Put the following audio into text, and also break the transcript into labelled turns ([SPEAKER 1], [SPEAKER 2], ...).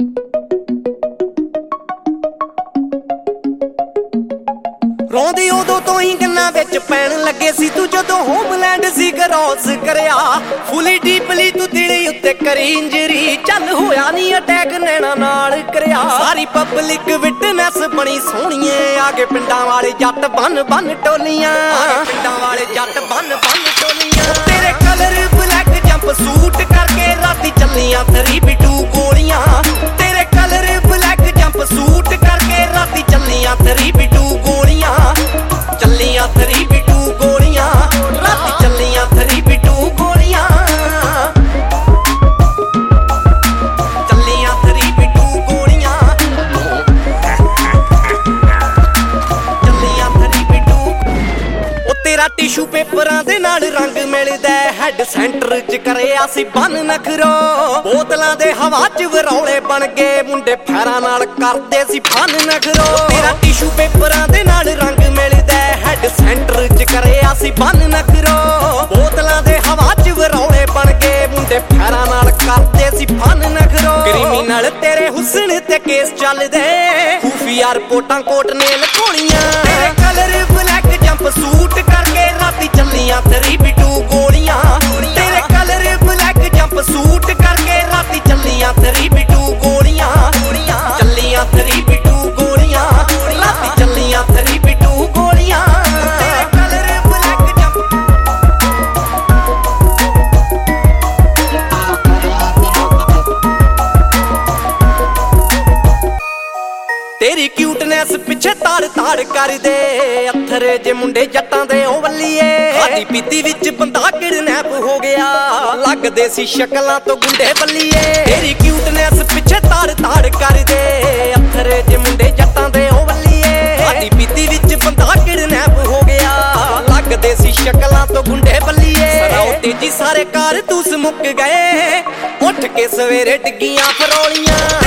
[SPEAKER 1] ਰੋਂਦੀ ਉਦੋਂ ਤੋਂ ਹੀ ਗੰਨਾਂ ਵਿੱਚ ਪੈਣ ਲੱਗੇ ਸੀ ਤੂੰ ਜਦੋਂ ਹੋਮਲੈਂਡ ਸੀ ਕ੍ਰੋਸ ਕਰਿਆ। ਫੁੱਲੀ ਡੀਪਲੀ ਤੂੰ ਦਿਲ ਉੱਤੇ ਕਰੀ ਇੰਜਰੀ, ਚੱਲ ਹੋਇਆ ਨਹੀਂ ਅਟੈਕ ਨੈਣਾ ਨਾਲ ਕਰਿਆ। ਸਾਰੀ ਪਬਲਿਕ ਵਿਟਨੈਸ ਬਣੀ ਸੋਹਣੀਏ, ਆਗੇ ਪਿੰਡਾਂ ਵਾਲੇ ਜੱਟ ਬੰਨ ਬੰਨ ਟੋਲੀਆਂ, ਪਿੰਡਾਂ ਵਾਲੇ ਜੱਟ ਬੰਨ ਬੰਨ ਟੋਲੀਆਂ। ਤੇਰੇ ਕਲਰ ਬਲੈਕ ਜੰਪ ਸੂਟ ਕਰਕੇ ਰਾਤੀ ਚੱਲੀਆਂ 3v2 ਗੋਲੀਆਂ। ਤੇਰੇ ਕਲਰ ਬਲੈਕ ਜੰਪ ਸੂਟ ਕਰਕੇ ਰਾਤੀ ਚੱਲੀਆਂ 3v2 ਗੋਲੀਆਂ। ਚੱਲੀਆਂ 3v2 ਗੋਲੀਆਂ, ਰਾਤੀ ਚੱਲੀਆਂ 3v2 ਗੋਲੀਆਂ। ਚੱਲੀਆਂ 3v2 ਗੋਲੀਆਂ, ਚੱਲੀਆਂ 3v2। ਉਹ ਤੇਰਾ ਟਿਸ਼ੂ ਪੇਪਰਾਂ ਦੇ ਨਾਲ ਰੰਗ ਮਿਲਦਾ, ਹੈਡ ਸੈਂਟਰ ਚ ਕਰਿਆ ਸੀ ਬੰਨ ਨਖਰੋ। ਬੋਤਲਾਂ ਦੇ ਹਵਾ ਚ ਵਰੌਲੇ ਬਣ ਗਏ, ਮੁੰਡੇ ਫੈਰਾਂ ਨਾਲ ਕਰਦੇ ਸੀ ਬੰਨ ਨਖਰੋ। ਤੇਰਾ ਟਿਸ਼ੂ ਪੇਪਰਾਂ ਦੇ ਨਾਲ ਰੰਗ ਮਿਲਦਾ, ਹੈਡ ਸੈਂਟਰ ਚ ਕਰਿਆ ਸੀ ਬੰਨ ਨਖਰੋ। ਬੋਤਲਾਂ ਦੇ ਹਵਾ ਚ ਵਰੌਲੇ ਬਣ ਗਏ, ਮੁੰਡੇ ਫੈਰਾਂ ਨਾਲ ਕਰਦੇ ਸੀ ਬੰਨ ਨਖਰੋ। ਕ੍ਰਿਮੀਨਲ ਤੇਰੇ ਹੁਸਨ ਤੇ ਕੇਸ ਚੱਲਦੇ, ਖੂਫੀਆ ਰਿਪੋਰਟਾਂ ਕੋਰਟ ਨੇ ਲਕੋਣੀਆਂ। ਤੇਰੇ ਕਲਰ ਬਲੈਕ ਜੰਪ ਸੂਟ ਕਰਕੇ ਰਾਤੀ ਚੱਲੀਆਂ 3v2 ਗੋਲੀਆਂ। ਤੇਰੇ ਕਲਰ ਬਲੈਕ ਜੰਪ ਸੂਟ ਕਰਕੇ ਰਾਤੀ ਚੱਲੀਆਂ 3v2 ਗੋਲੀਆਂ। ਚੱਲੀਆਂ 3v2 ਗੋਲੀਆਂ, ਰਾਤੀ ਚੱਲੀਆਂ 3v2 ਗੋਲੀਆਂ। ਤੇਰੇ ਕਲਰ ਬਲੈਕ ਜੰਪ, ਤੇਰੀ ਕਿਊਟਨੈਸ ਪਿੱਛੇ ਤਾੜ ਤਾੜ ਕਰਦੇ ਅੱਥਰੇ ਜੇ ਮੁੰਡੇ ਜੱਟਾਂ ਦੇ ਉਹ ਵੱਲੀਏ। ਖਾਦੀ ਪੀਤੀ ਵਿੱਚ ਬੰਦਾ ਕਿਡਨੈਪ ਹੋ ਗਿਆ, ਲੱਗਦੇ ਸੀ ਸ਼ਕਲਾਂ ਤੋਂ ਗੁੰਡੇ ਬੱਲੀਏ। ਤੇਰੀ ਕਿਊਟਨੈਸ ਪਿੱਛੇ ਤਾੜ ਤਾੜ ਕਰਦੇ ਅੱਥਰੇ ਜੇ ਮੁੰਡੇ ਜੱਟਾਂ ਦੇ ਉਹ ਵੱਲੀਏ। ਖਾਦੀ ਪੀਤੀ ਵਿੱਚ ਬੰਦਾ ਕਿਡਨੈਪ ਹੋ ਗਿਆ, ਲੱਗਦੇ ਸੀ ਸ਼ਕਲਾਂ ਤੋਂ ਗੁੰਡੇ ਬੱਲੀਏ। ਸਰਾਓ ਤੇਜੀ ਸਾਰੇ ਕਾਰਤੂਸ ਮੁੱਕ ਗਏ, ਉੱਠ ਕੇ ਸਵੇਰੇ ਡਿੱਗੀਆਂ ਫਰੋਲੀਆਂ।